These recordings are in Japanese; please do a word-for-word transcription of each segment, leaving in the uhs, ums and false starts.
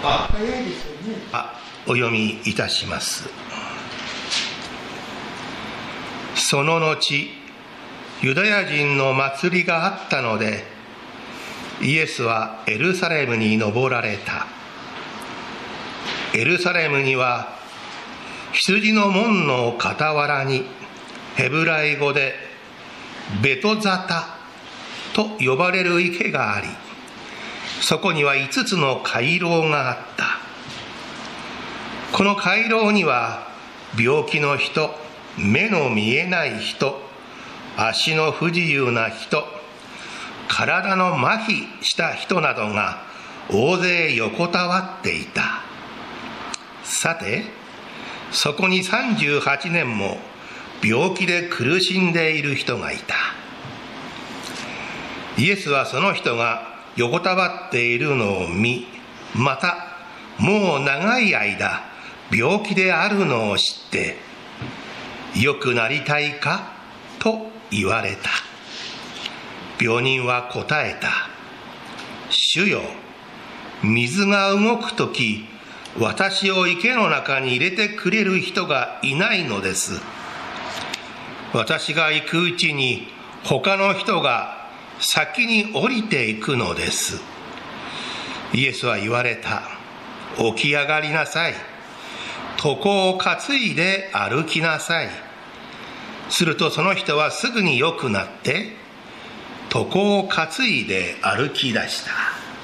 あ、早いですよね。あ、お読みいたします。その後、ユダヤ人の祭りがあったので、イエスはエルサレムに登られた。エルサレムには羊の門の傍らにヘブライ語でベトザタと呼ばれる池があり、そこには五つの回廊があった。この回廊には病気の人、目の見えない人、足の不自由な人、体の麻痺した人などが大勢横たわっていた。さて、そこにさんじゅうはちねんも病気で苦しんでいる人がいた。イエスはその人が横たわっているのを見、またもう長い間病気であるのを知って、良くなりたいかと言われた。病人は答えた。主よ、水が動くとき、私を池の中に入れてくれる人がいないのです。私が行くうちに他の人が先に降りていくのです。イエスは言われた。起き上がりなさい。床を担いで歩きなさい。するとその人はすぐに良くなって、床を担いで歩き出した。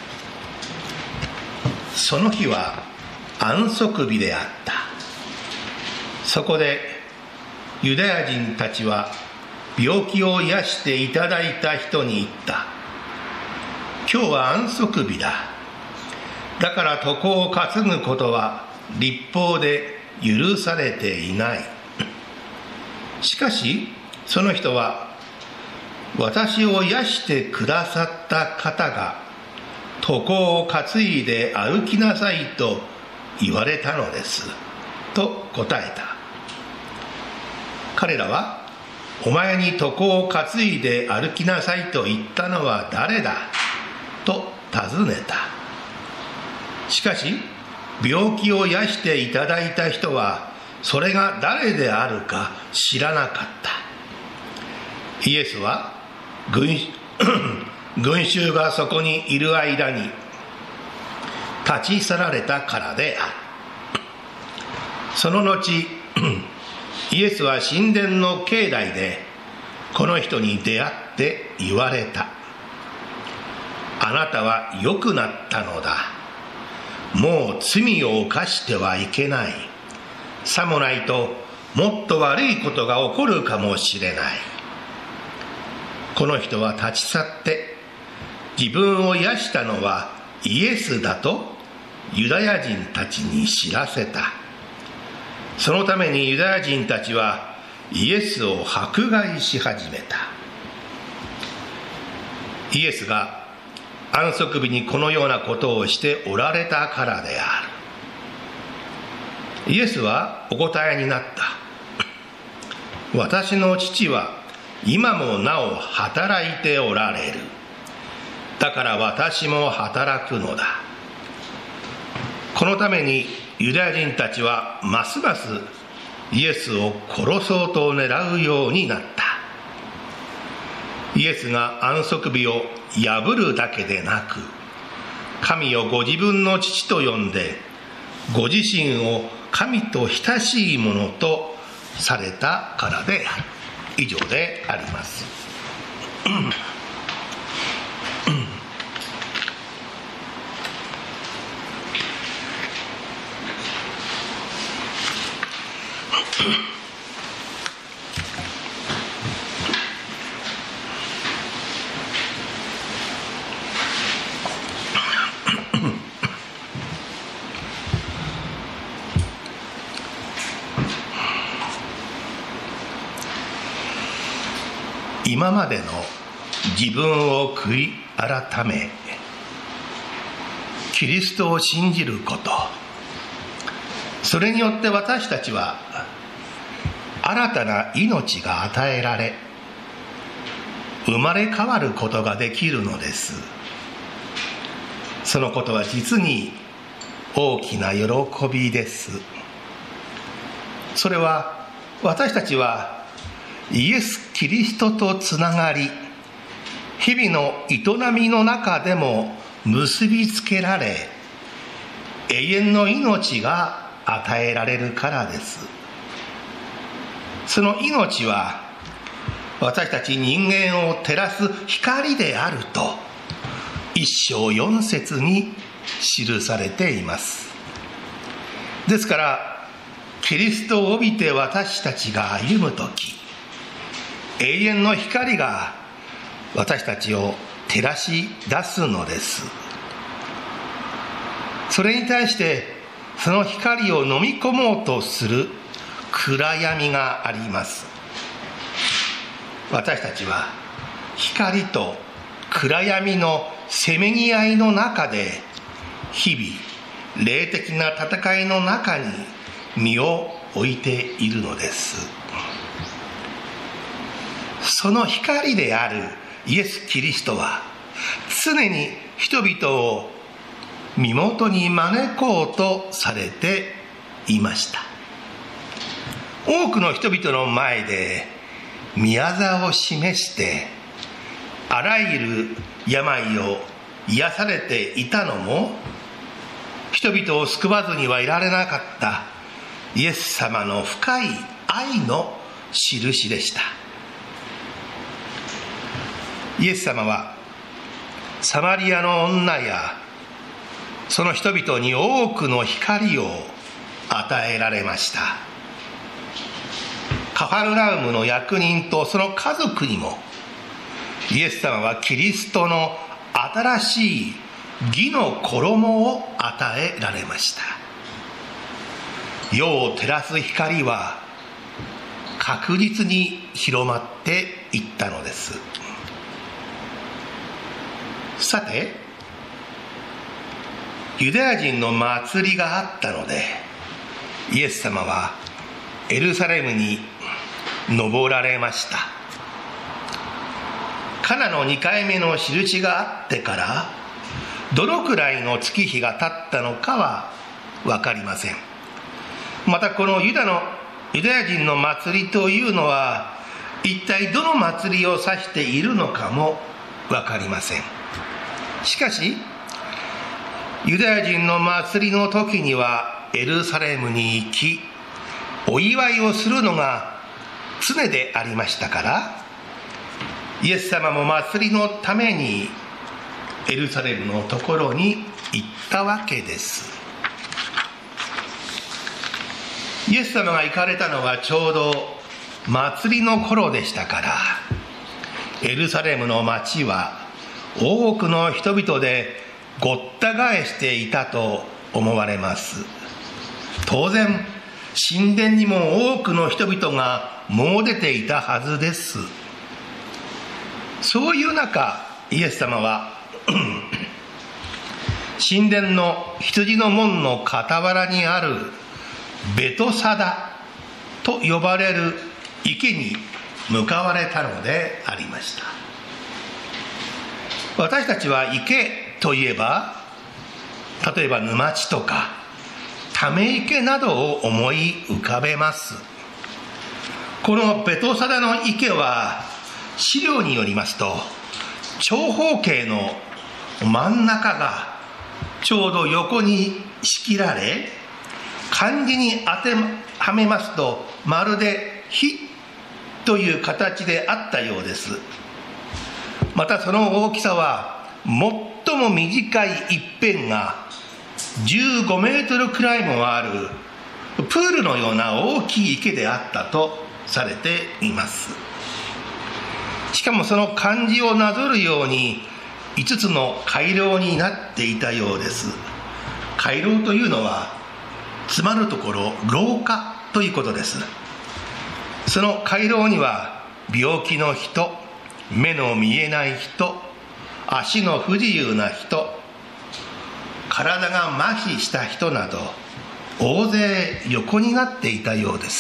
その日は安息日であった。そこでユダヤ人たちは病気を癒していただいた人に言った。今日は安息日だ。だから床を担ぐことは律法で許されていない。しかしその人は、私を癒してくださった方が床を担いで歩きなさいと言われたのですと答えた。彼らは、お前に床を担いで歩きなさいと言ったのは誰だと尋ねた。しかし病気を癒していただいた人はそれが誰であるか知らなかった。イエスは 群, 群衆がそこにいる間に立ち去られたからである。その後イエスは神殿の境内でこの人に出会って言われた。あなたは良くなったのだ。もう罪を犯してはいけない。さもないともっと悪いことが起こるかもしれない。この人は立ち去って自分を癒したのはイエスだとユダヤ人たちに知らせた。そのためにユダヤ人たちはイエスを迫害し始めた。イエスが安息日にこのようなことをしておられたからである。イエスはお答えになった。私の父は今もなお働いておられる。だから私も働くのだ。このためにユダヤ人たちはますますイエスを殺そうと狙うようになった。イエスが安息日を破るだけでなく、神をご自分の父と呼んでご自身を神と親しいものとされたからである。以上であります。今までの自分を悔い改め、キリストを信じること、それによって私たちは新たな命が与えられ、生まれ変わることができるのです。そのことは実に大きな喜びです。それは私たちはイエス・キリストとつながり、日々の営みの中でも結びつけられ、永遠の命が与えられるからです。その命は私たち人間を照らす光であると一章四節に記されています。ですからキリストを帯びて私たちが歩むとき、永遠の光が私たちを照らし出すのです。それに対してその光を飲み込もうとする暗闇があります。私たちは光と暗闇のせめぎ合いの中で日々霊的な戦いの中に身を置いているのです。その光であるイエス・キリストは常に人々を身元に招こうとされていました。多くの人々の前で宮座を示してあらゆる病を癒されていたのも、人々を救わずにはいられなかったイエス様の深い愛の印でした。イエス様はサマリアの女やその人々に多くの光を与えられました。カファルナウムの役人とその家族にもイエス様はキリストの新しい義の衣を与えられました。世を照らす光は確実に広まっていったのです。さて、ユダヤ人の祭りがあったので、イエス様はエルサレムに登られました。カナのにかいめの印があってからどのくらいの月日が経ったのかは分かりません。またこのユダのユダヤ人の祭りというのは一体どの祭りを指しているのかも分かりません。しかしユダヤ人の祭りの時にはエルサレムに行きお祝いをするのが常でありましたから、イエス様も祭りのためにエルサレムのところに行ったわけです。イエス様が行かれたのはちょうど祭りの頃でしたから、エルサレムの町は多くの人々でごった返していたと思われます。当然神殿にも多くの人々が詣でていたはずです。そういう中、イエス様は神殿の羊の門の傍らにあるベトサダと呼ばれる池に向かわれたのでありました。私たちは池といえば、例えば沼地とかため池などを思い浮かべます。このベトサダの池は資料によりますと、長方形の真ん中がちょうど横に仕切られ、漢字に当てはめますとまるで火という形であったようです。またその大きさは最も短い一辺がじゅうごメートルくらいもあるプールのような大きい池であったとされています。しかもその漢字をなぞるようにいつつの回廊になっていたようです。回廊というのはつまるところ廊下ということです。その回廊には病気の人、目の見えない人、足の不自由な人、体が麻痺した人など大勢横になっていたようです。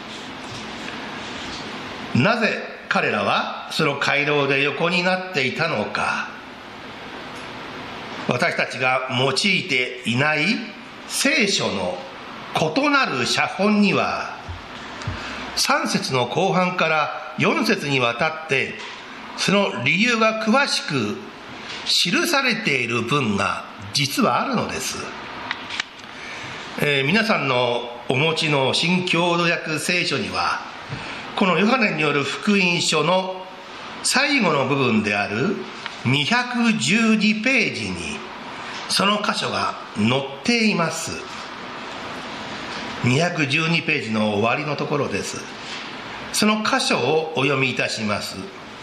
なぜ彼らはその回廊で横になっていたのか、私たちが用いていない聖書の異なる写本にはさん節の後半からよん節にわたってその理由が詳しく記されている文が実はあるのです。えー、皆さんのお持ちの新共同訳聖書にはこのヨハネによる福音書の最後の部分であるにひゃくじゅうにページにその箇所が載っています。にひゃくじゅうにページの終わりのところです。その箇所をお読みいたします。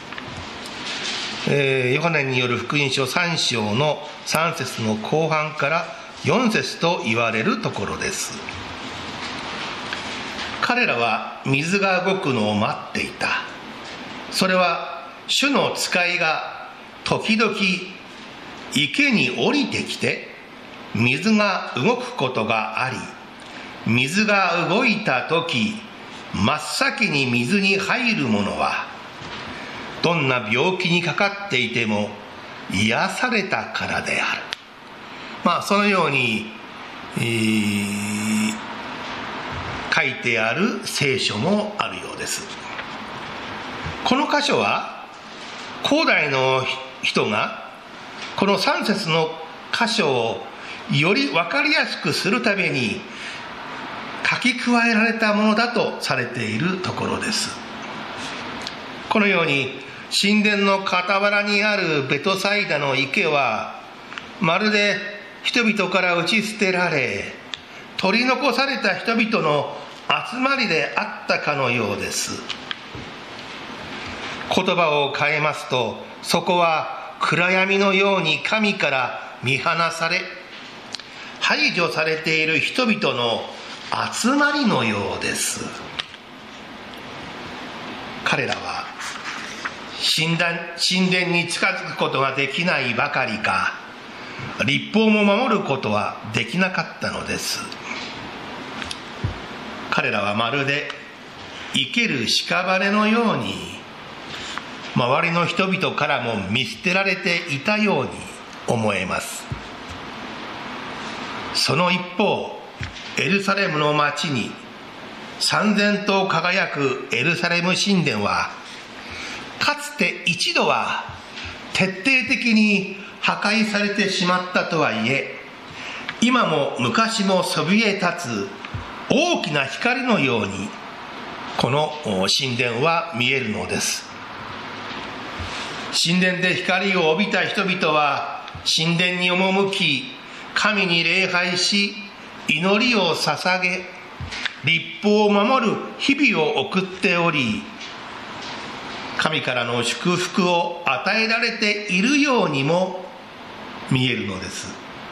えー、ヨハネによる福音書さん章のさん節の後半からよん節と言われるところです。彼らは水が動くのを待っていた。それは主の使いが時々池に降りてきて水が動くことがあり、水が動いた時真っ先に水に入る者はどんな病気にかかっていても癒されたからである。まあそのように、えー、書いてある聖書もあるようです。この箇所は古代の人がこのさん節の箇所をより分かりやすくするために書き加えられたものだとされているところです。このように神殿の傍らにあるベトサイダの池はまるで人々から打ち捨てられ取り残された人々の集まりであったかのようです。言葉を変えますと、そこは暗闇のように神から見放され排除されている人々の集まりのようです。彼らは神殿、神殿に近づくことができないばかりか、律法も守ることはできなかったのです。彼らはまるで生ける屍のように周りの人々からも見捨てられていたように思えます。その一方、エルサレムの町に燦然と輝くエルサレム神殿はかつて一度は徹底的に破壊されてしまったとはいえ、今も昔もそびえ立つ大きな光のようにこの神殿は見えるのです。神殿で光を帯びた人々は神殿に赴き神に礼拝し祈りを捧げ律法を守る日々を送っており、神からの祝福を与えられているようにも見えるのです。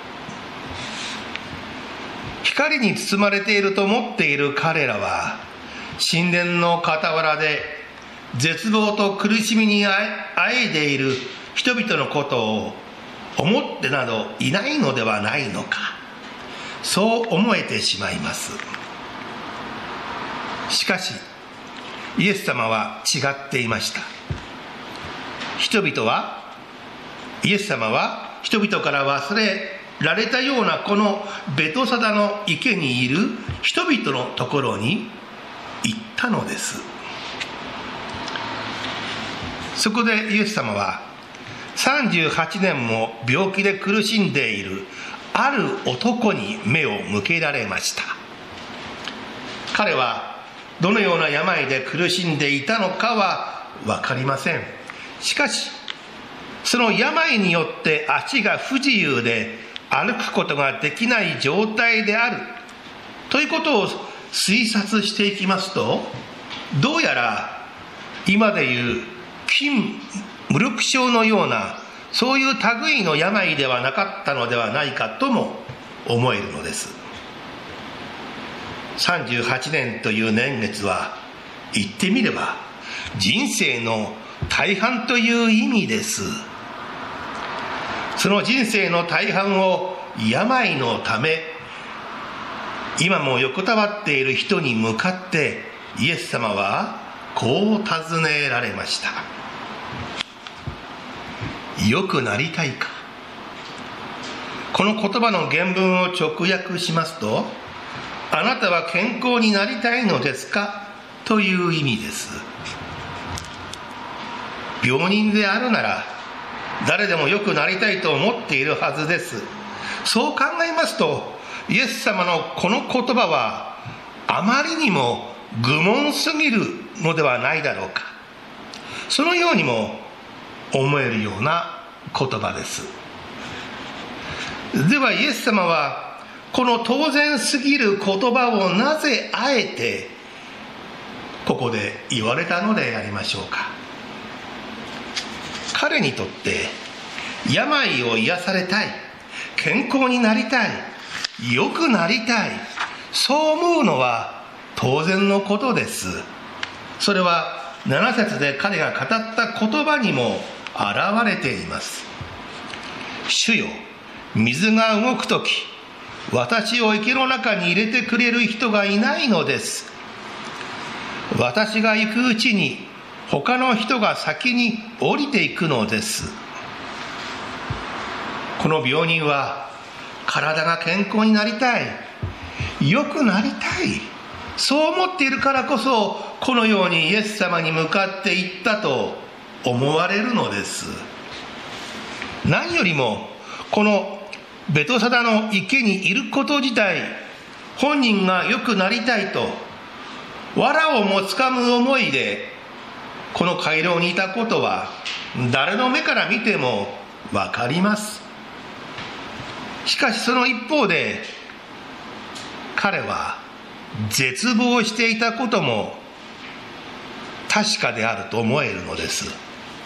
光に包まれていると思っている彼らは神殿の傍らで絶望と苦しみにあえいでいる人々のことを思ってなどいないのではないのか、そう思えてしまいます。しかしイエス様は違っていました。人々はイエス様は人々から忘れられたようなこのベトサダの池にいる人々のところに行ったのです。そこでイエス様はさんじゅうはちねんも病気で苦しんでいるある男に目を向けられました。彼はどのような病で苦しんでいたのかは分かりません。しかしその病によって足が不自由で歩くことができない状態であるということを推察していきますと、どうやら今でいう筋無力症のようなそういう類の病ではなかったのではないかとも思えるのです。さんじゅうはちねんという年月は言ってみれば人生の大半という意味です。その人生の大半を病のため今も横たわっている人に向かってイエス様はこう尋ねられました。良くなりたいか。 この言葉の原文を直訳しますと、あなたは健康になりたいのですかという意味です。病人であるなら誰でも良くなりたいと思っているはずです。そう考えますと、イエス様のこの言葉はあまりにも愚問すぎるのではないだろうか、そのようにも思えるような言葉です。ではイエス様はこの当然すぎる言葉をなぜあえてここで言われたのでありましょうか。彼にとって病を癒されたい、健康になりたい、良くなりたい、そう思うのは当然のことです。それはなな節で彼が語った言葉にも現れています。主よ、水が動くとき、私を池の中に入れてくれる人がいないのです。私が行くうちに他の人が先に降りていくのです。この病人は体が健康になりたい、良くなりたい、そう思っているからこそこのようにイエス様に向かっていったと思われるのです。何よりもこのベトサダの池にいること自体、本人が良くなりたいと藁をもつかむ思いでこの回廊にいたことは誰の目から見てもわかります。しかしその一方で彼は絶望していたことも確かであると思えるのです。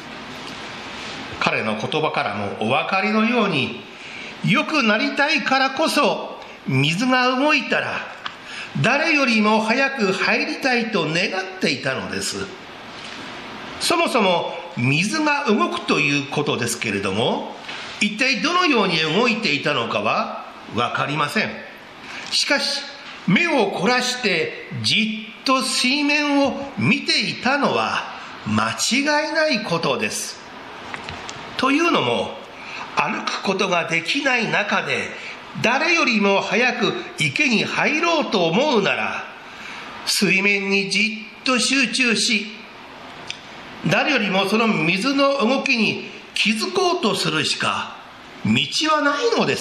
彼の言葉からもお分かりのように、良くなりたいからこそ水が動いたら誰よりも早く入りたいと願っていたのです。そもそも水が動くということですけれども、一体どのように動いていたのかは分かりません。しかし目を凝らしてじっと水面を見ていたのは間違いないことです。というのも、歩くことができない中で誰よりも早く池に入ろうと思うなら、水面にじっと集中し、誰よりもその水の動きに気づこうとするしか道はないのです。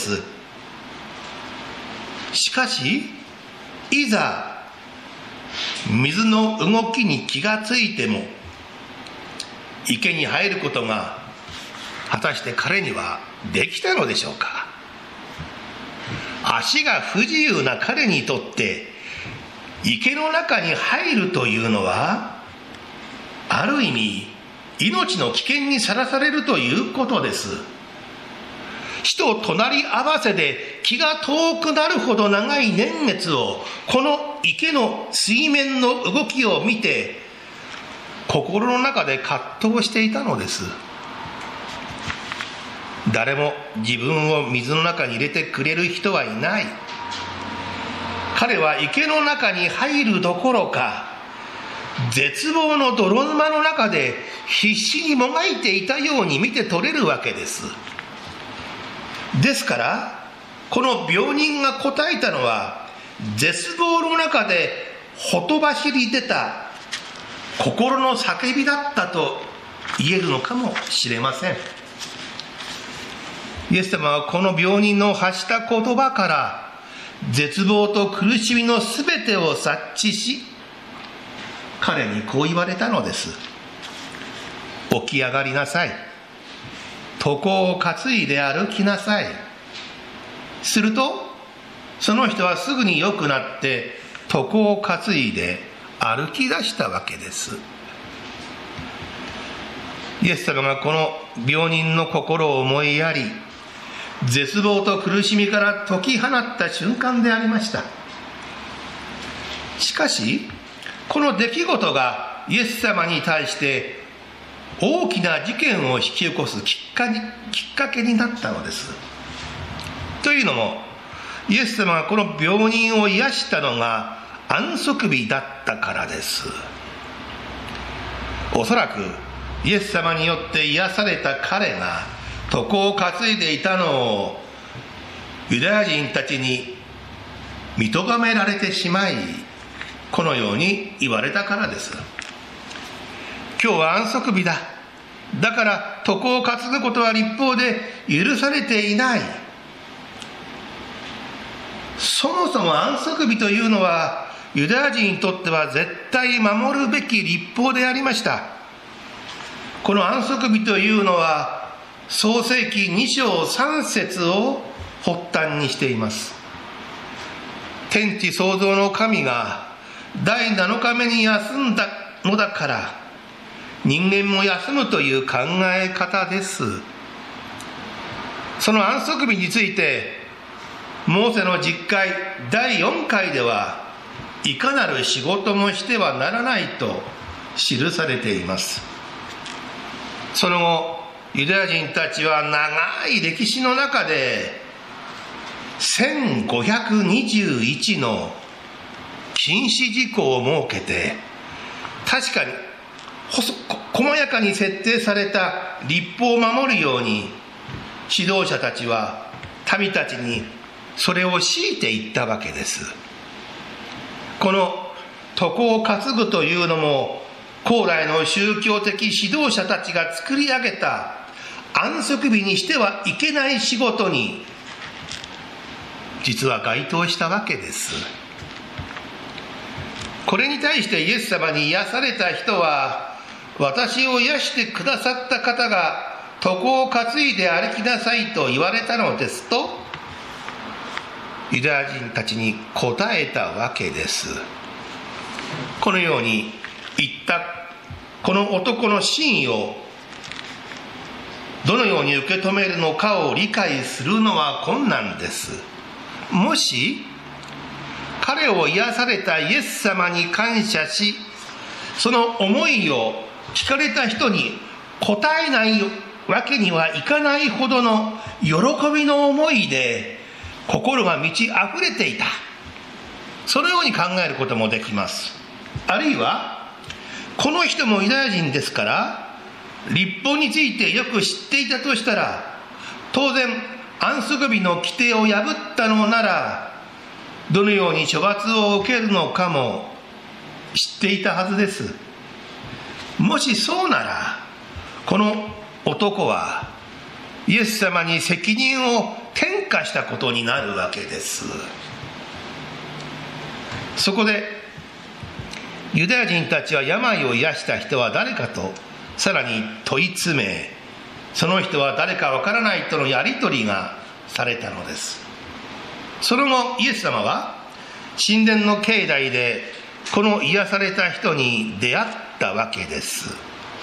しかしいざ水の動きに気がついても池に入ることが果たして彼にはできたのでしょうか。足が不自由な彼にとって池の中に入るというのはある意味命の危険にさらされるということです。死と隣り合わせで気が遠くなるほど長い年月をこの池の水面の動きを見て心の中で葛藤していたのです。誰も自分を水の中に入れてくれる人はいない。彼は池の中に入るどころか絶望の泥沼の中で必死にもがいていたように見て取れるわけです。ですからこの病人が答えたのは絶望の中でほとばしり出た心の叫びだったと言えるのかもしれません。イエス様はこの病人の発した言葉から絶望と苦しみのすべてを察知し、彼にこう言われたのです。起き上がりなさい。床を担いで歩きなさい。するとその人はすぐに良くなって床を担いで歩き出したわけです。イエス様がこの病人の心を思いやり、絶望と苦しみから解き放った瞬間でありました。しかしこの出来事がイエス様に対して大きな事件を引き起こすきっかけ、きっかけになったのです。というのも、イエス様がこの病人を癒したのが安息日だったからです。おそらくイエス様によって癒された彼が床を担いでいたのをユダヤ人たちに見とがめられてしまい、このように言われたからです。今日は安息日だ。だから床を担ぐことは律法で許されていない。そもそも安息日というのはユダヤ人にとっては絶対守るべき律法でありました。この安息日というのは創世記に章さん節を発端にしています。天地創造の神がだいなのかめに休んだのだから人間も休むという考え方です。その安息日についてモーセの実会だいよんかいではいかなる仕事もしてはならないと記されています。その後ユダヤ人たちは長い歴史の中でせんごひゃくにじゅういちの禁止事項を設けて、確かに細やかに設定された律法を守るように指導者たちは民たちにそれを強いていったわけです。この床を担ぐというのも古来の宗教的指導者たちが作り上げた安息日にしてはいけない仕事に実は該当したわけです。これに対してイエス様に癒された人は、私を癒してくださった方が床を担いで歩きなさいと言われたのですとユダヤ人たちに答えたわけです。このように言ったこの男の真意をどのように受け止めるのかを理解するのは困難です。もし彼を癒されたイエス様に感謝し、その思いを聞かれた人に答えないわけにはいかないほどの喜びの思いで心が満ち溢れていた、そのように考えることもできます。あるいはこの人もユダヤ人ですから律法についてよく知っていたとしたら、当然安息日の規定を破ったのならどのように処罰を受けるのかも知っていたはずです。もしそうならこの男はイエス様に責任を転嫁したことになるわけです。そこでユダヤ人たちは病を癒した人は誰かとさらに問い詰め、その人は誰かわからないとのやり取りがされたのです。その後イエス様は神殿の境内でこの癒された人に出会ったわけです。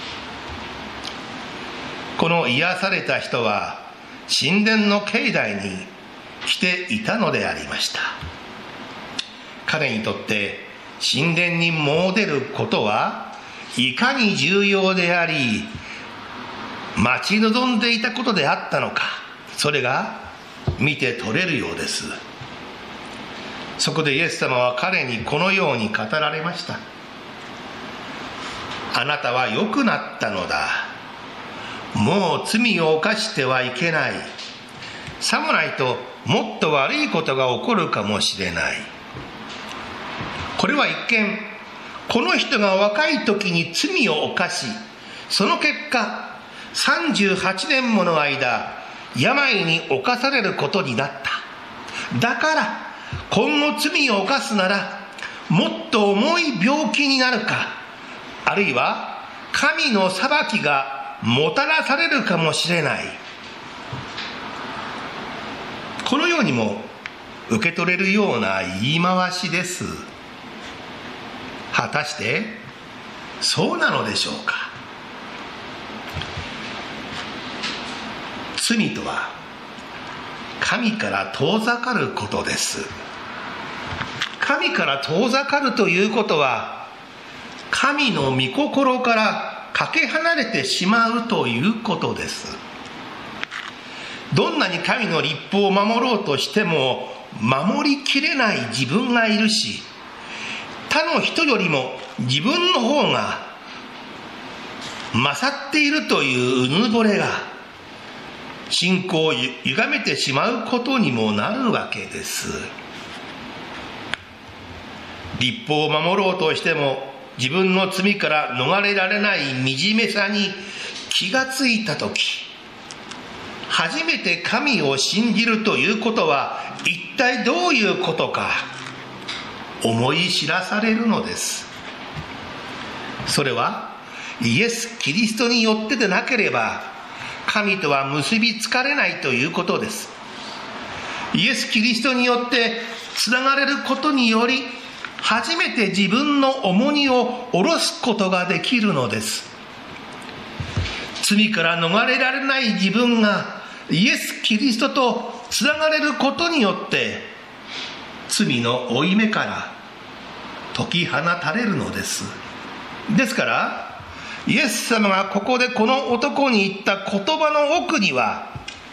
この癒された人は神殿の境内に来ていたのでありました。彼にとって神殿に詣でることはいかに重要であり待ち望んでいたことであったのか、それが見て取れるようです。そこでイエス様は彼にこのように語られました。あなたは良くなったのだ。もう罪を犯してはいけない。さもないともっと悪いことが起こるかもしれない。これは一見この人が若い時に罪を犯し、その結果さんじゅうはちねんもの間病に侵されることになった。だから今後罪を犯すならもっと重い病気になるか、あるいは神の裁きがもたらされるかもしれない、このようにも受け取れるような言い回しです。果たしてそうなのでしょうか。罪とは神から遠ざかることです。神から遠ざかるということは神の御心からかけ離れてしまうということです。どんなに神の律法を守ろうとしても守りきれない自分がいるし、他の人よりも自分の方が勝っているといううぬぼれが信仰を歪めてしまうことにもなるわけです。律法を守ろうとしても自分の罪から逃れられない惨めさに気がついたとき、初めて神を信じるということは一体どういうことか思い知らされるのです。それはイエス・キリストによってでなければ神とは結びつかれないということです。イエス・キリストによってつながれることにより初めて自分の重荷を下ろすことができるのです。罪から逃れられない自分がイエス・キリストとつながれることによって罪の負い目から解き放たれるのです。ですからイエス様がここでこの男に言った言葉の奥には、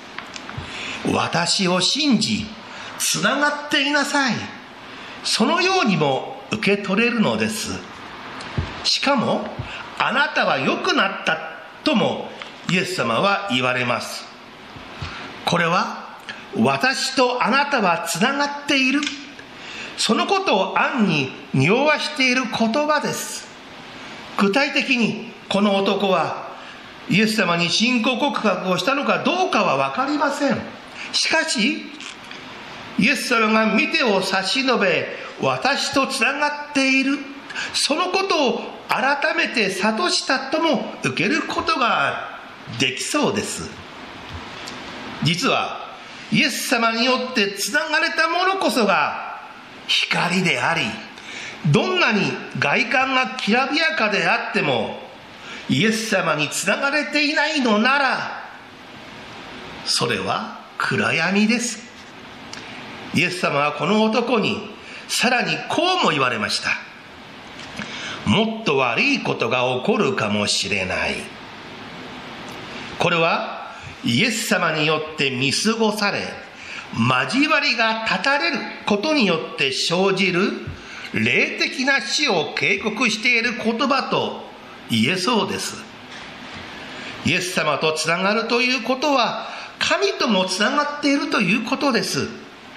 私を信じつながっていなさい、そのようにも受け取れるのです。しかもあなたは良くなったともイエス様は言われます。これは私とあなたはつながっている、そのことを暗に匂わしている言葉です。具体的にこの男はイエス様に信仰告白をしたのかどうかは分かりません。しかしイエス様が御手を差し伸べ私とつながっている、そのことを改めて諭したとも受けることができそうです。実はイエス様によってつながれたものこそが光であり、どんなに外観がきらびやかであってもイエス様につながれていないのならそれは暗闇です。イエス様はこの男にさらにこうも言われました。もっと悪いことが起こるかもしれない。これはイエス様によって見過ごされ交わりが断たれることによって生じる霊的な死を警告している言葉と言えそうです。イエス様とつながるということは神ともつながっているということです。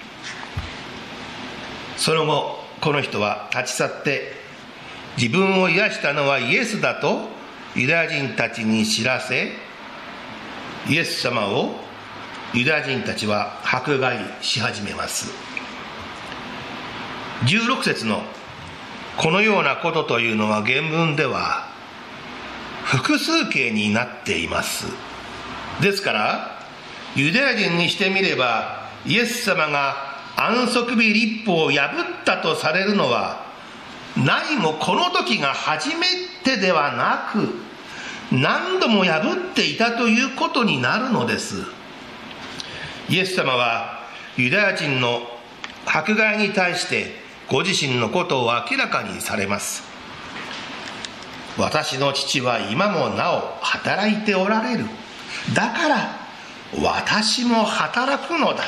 その後この人は立ち去って自分を癒したのはイエスだとユダヤ人たちに知らせ、イエス様をユダヤ人たちは迫害し始めます。じゅうろく節のこのようなことというのは原文では複数形になっています。ですからユダヤ人にしてみればイエス様が安息日律法を破ったとされるのは何もこの時が初めてではなく何度も破っていたということになるのです。イエス様はユダヤ人の迫害に対してご自身のことを明らかにされます。私の父は今もなお働いておられる。だから私も働くのだ。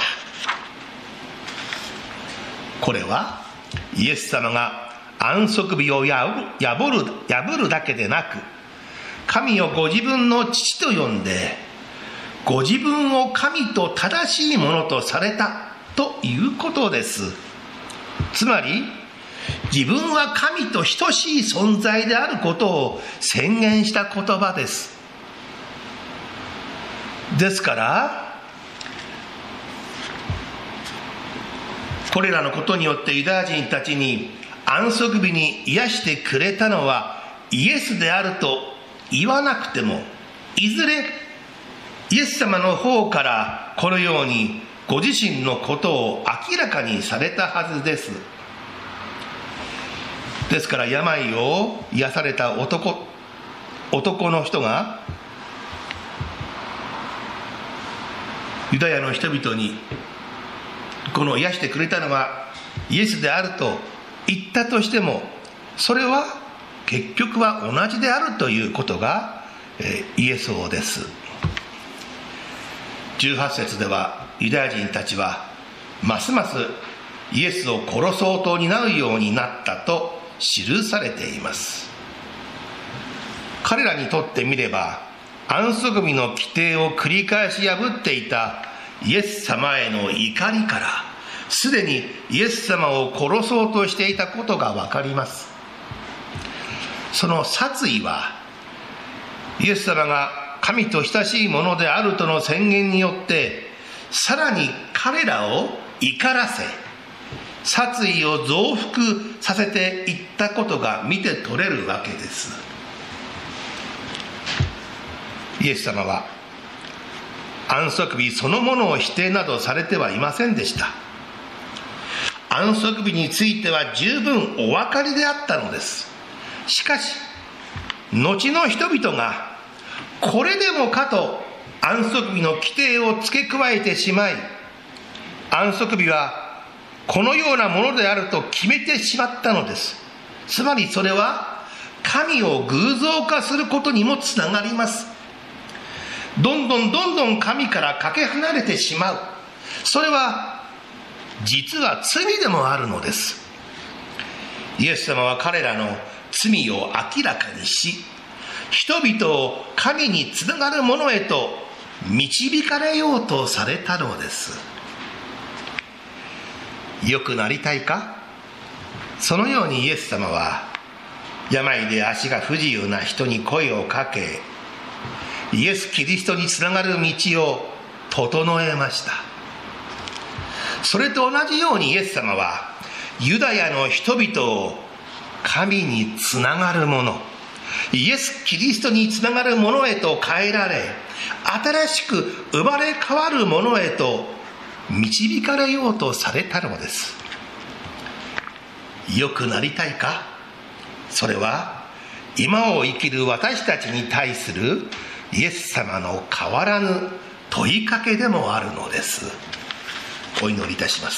これはイエス様が安息日を破る、破るだけでなく、神をご自分の父と呼んでご自分を神と正しいものとされたということです。つまり自分は神と等しい存在であることを宣言した言葉です。ですからこれらのことによってユダヤ人たちに安息日に癒してくれたのはイエスであると言わなくても、いずれイエス様の方からこのようにご自身のことを明らかにされたはずです。ですから病を癒された男男の人がユダヤの人々にこの癒してくれたのはイエスであると言ったとしても、それは結局は同じであるということが、えー、言えそうです。じゅうはち節ではユダヤ人たちはますますイエスを殺そうと担うようになったと記されています。彼らにとってみれば安息日の規定を繰り返し破っていたイエス様への怒りから、すでにイエス様を殺そうとしていたことがわかります。その殺意は、イエス様が神と親しいものであるとの宣言によって、さらに彼らを怒らせ、殺意を増幅させていったことが見て取れるわけです。イエス様は安息日そのものを否定などされてはいませんでした。安息日については十分お分かりであったのです。しかし、後の人々がこれでもかと安息日の規定を付け加えてしまい、安息日はこのようなものであると決めてしまったのです。つまりそれは神を偶像化することにもつながります。どんどんどんどん神からかけ離れてしまう。それは実は罪でもあるのです。イエス様は彼らの罪を明らかにし、人々を神につながるものへと導かれようとされたのです。良くなりたいか？そのようにイエス様は病で足が不自由な人に声をかけ、イエス・キリストにつながる道を整えました。それと同じようにイエス様はユダヤの人々を神につながるもの、イエス・キリストにつながるものへと変えられ、新しく生まれ変わるものへと導かれようとされたのです。良くなりたいか？それは今を生きる私たちに対するイエス様の変わらぬ問いかけでもあるのです。お祈りいたします。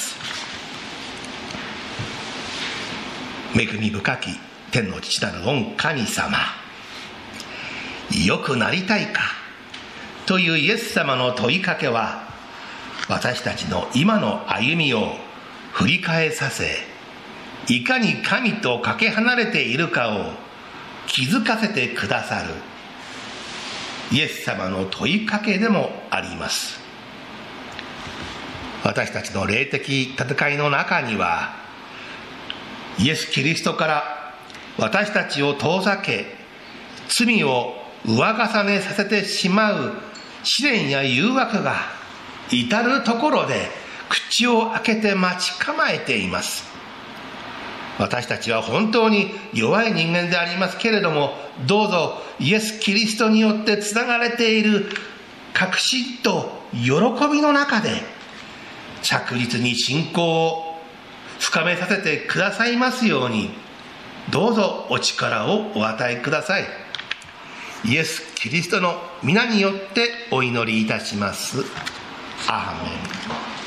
恵み深き天の父なる御神様、良くなりたいかというイエス様の問いかけは、私たちの今の歩みを振り返させ、いかに神とかけ離れているかを気づかせてくださるイエス様の問いかけでもあります。私たちの霊的戦いの中には、イエス・キリストから私たちを遠ざけ、罪を上重ねさせてしまう試練や誘惑が至るところで口を開けて待ち構えています。私たちは本当に弱い人間でありますけれども、どうぞイエス・キリストによってつながれている確信と喜びの中で着実に信仰を深めさせてくださいますように、どうぞお力をお与えください。イエス・キリストの皆によってお祈りいたします。アーメン。